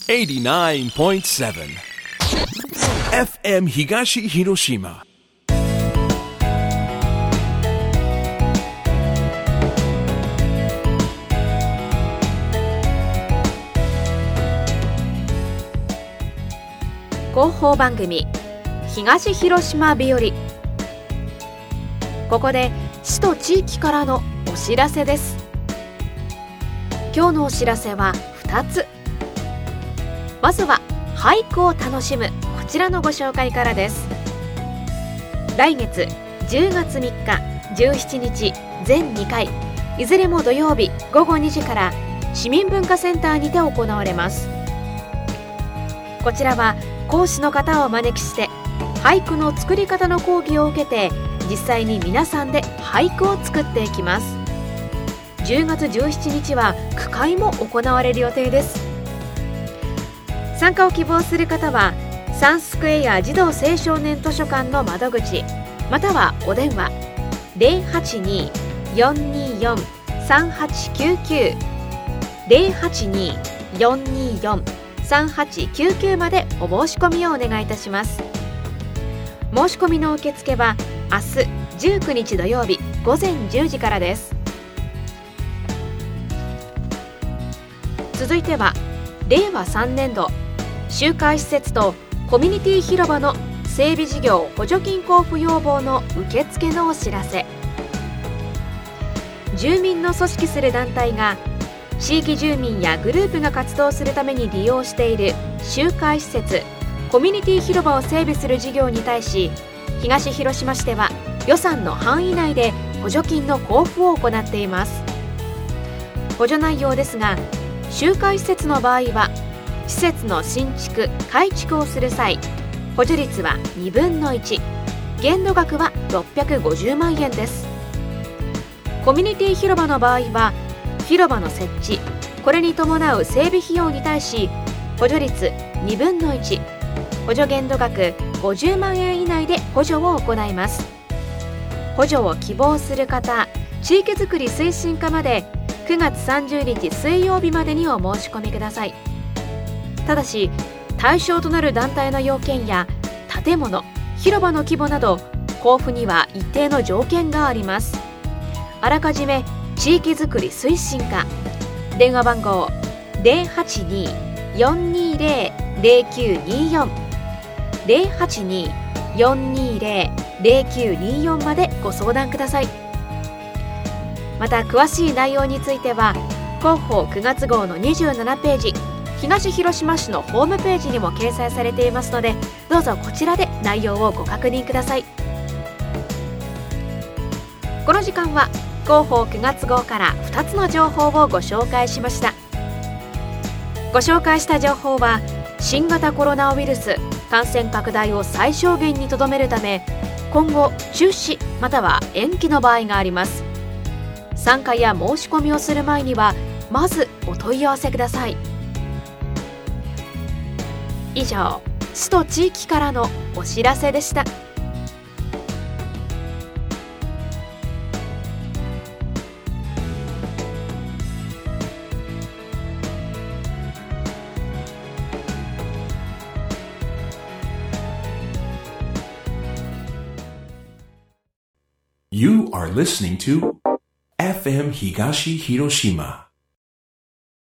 89.7 FM 東広島。 広報番組東広島日和。ここで市と地域からのお知らせです。今日のお知らせは2つ。まずは俳句を楽しむこちらのご紹介からです。来月10月3日17日全2回、いずれも土曜日午後2時から市民文化センターにて行われます。こちらは講師の方をお招きして俳句の作り方の講義を受けて、実際に皆さんで俳句を作っていきます。10月17日は句会も行われる予定です。参加を希望する方はサンスクエア児童青少年図書館の窓口、またはお電話 082-424-3899 082-424-3899 までお申し込みをお願いいたします。申し込みの受付は明日19日土曜日午前10時からです。続いては令和3年度集会施設とコミュニティ広場の整備事業補助金交付要望の受付のお知らせ。住民の組織する団体が地域住民やグループが活動するために利用している集会施設、コミュニティ広場を整備する事業に対し、東広島市では予算の範囲内で補助金の交付を行っています。補助内容ですが、集会施設の場合は施設の新築・改築をする際、補助率は2分の1、限度額は650万円です。コミュニティ広場の場合は広場の設置、これに伴う整備費用に対し補助率2分の1、補助限度額50万円以内で補助を行います。補助を希望する方、地域づくり推進課まで9月30日水曜日までにお申し込みください。ただし対象となる団体の要件や建物、広場の規模など交付には一定の条件があります。あらかじめ地域づくり推進課、電話番号 082-420-0924 082-420-0924 までご相談ください。また詳しい内容については広報9月号の27ページ、東広島市のホームページにも掲載されていますので、どうぞこちらで内容をご確認ください。この時間は広報9月号から2つの情報をご紹介しました。ご紹介した情報は新型コロナウイルス感染拡大を最小限にとどめるため、今後中止または延期の場合があります。参加や申し込みをする前にはまずお問い合わせください。以上、市と地域からのお知らせでした。 You are listening to FM 東広島